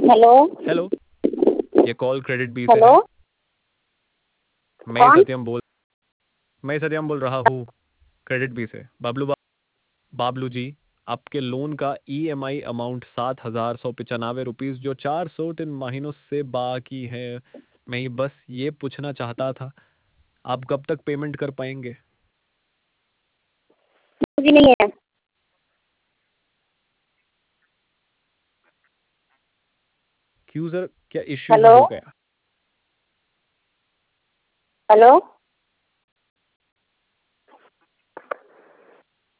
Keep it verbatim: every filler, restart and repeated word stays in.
Hello. Hello, ये call credit B से hello. है। मैं ही कौन? सत्यम बोल मैं ही सत्यम बोल रहा हूँ क्रेडिट बी से। बाबलू बा, बाबलू जी, आपके लोन का ईएमआई अमाउंट सात हजार सौ पचानवे रुपीज जो चार सौ तीन महीनों से बाकी है। मैं ये बस ये पूछना चाहता था, आप कब तक पेमेंट कर पाएंगे? जी नहीं है। क्यों सर, क्या इश्यू हेलो। हो गया? हेलो।